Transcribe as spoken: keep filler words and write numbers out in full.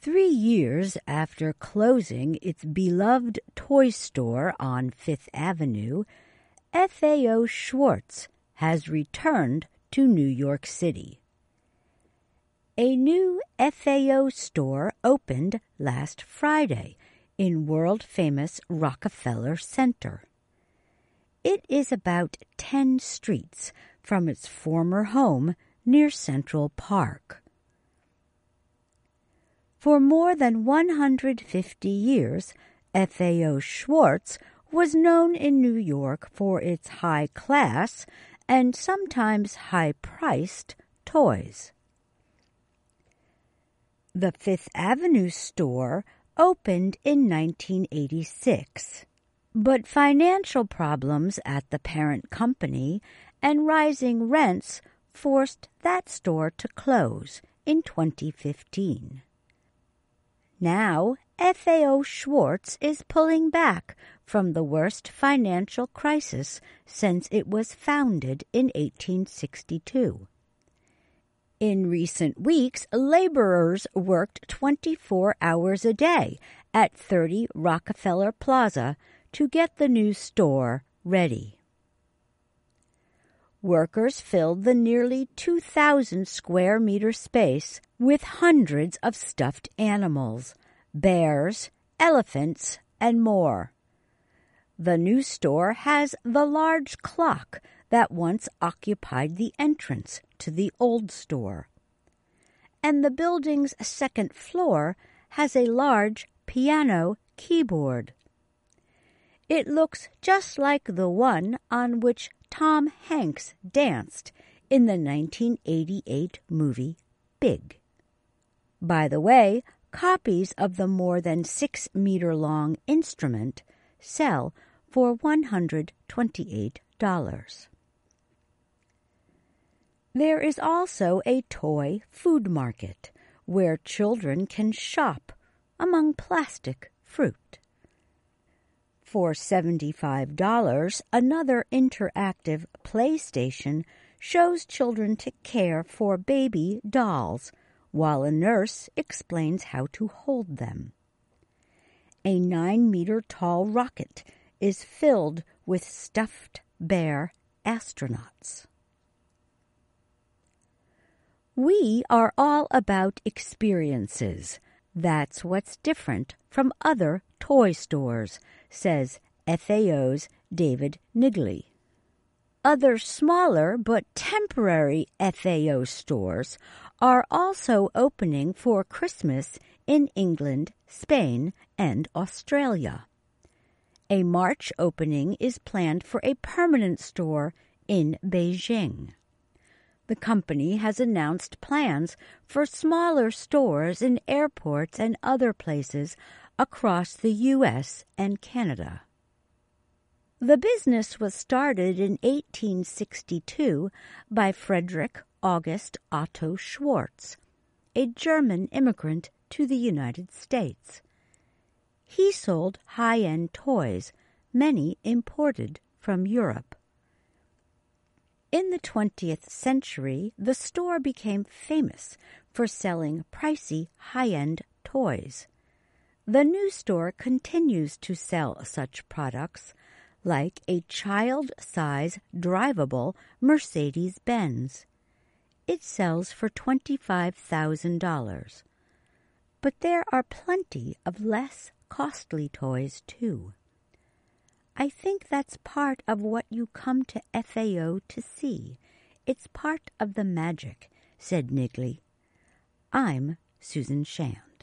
Three years after closing its beloved toy store on Fifth Avenue, F A O Schwarz has returned to New York City. A new F A O store opened last Friday in world-famous Rockefeller Center. It is about ten streets from its former home near Central Park. For more than one hundred fifty years, F A O Schwarz was known in New York for its high-class and sometimes high-priced toys. The Fifth Avenue store opened in nineteen eighty-six, but financial problems at the parent company and rising rents forced that store to close in twenty fifteen. Now, F A O Schwarz is pulling back from the worst financial crisis since it was founded in eighteen sixty-two. In recent weeks, laborers worked twenty-four hours a day at thirty Rockefeller Plaza to get the new store ready. Workers filled the nearly two thousand square meter space with hundreds of stuffed animals, bears, elephants, and more. The new store has the large clock that once occupied the entrance to the old store. And the building's second floor has a large piano keyboard. It looks just like the one on which Tom Hanks danced in the nineteen eighty-eight movie Big. By the way, copies of the more than six-meter-long instrument sell for one hundred twenty-eight dollars. There is also a toy food market where children can shop among plastic fruit. For seventy-five dollars, another interactive PlayStation shows children to care for baby dolls, while a nurse explains how to hold them. A nine-meter-tall rocket is filled with stuffed bear astronauts. We are all about experiences. That's what's different from other toy stores, says F A O's David Nigley. Other smaller but temporary F A O stores are also opening for Christmas in England, Spain, and Australia. A March opening is planned for a permanent store in Beijing. The company has announced plans for smaller stores in airports and other places across the U S and Canada. The business was started in eighteen sixty-two by Frederick August Otto Schwarz, a German immigrant to the United States. He sold high-end toys, many imported from Europe. In the twentieth century, the store became famous for selling pricey high-end toys. The new store continues to sell such products, like a child-size drivable Mercedes-Benz. It sells for twenty-five thousand dollars. But there are plenty of less costly toys, too. I think that's part of what you come to F A O to see. It's part of the magic, said Nigley. I'm Susan Shand.